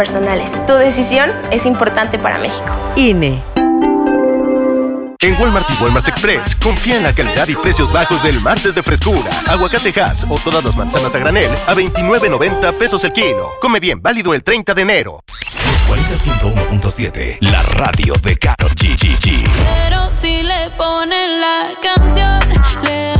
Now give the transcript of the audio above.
personales. Tu decisión es importante para México. INE. En Walmart y Walmart Express, confía en la calidad y precios bajos del martes de frescura. Aguacate Hass o todas las manzanas a granel a 29.90 pesos el kilo. Come bien, válido el 30 de enero. Los 40.1.7, la radio de Karol G. Pero si le ponen la canción, le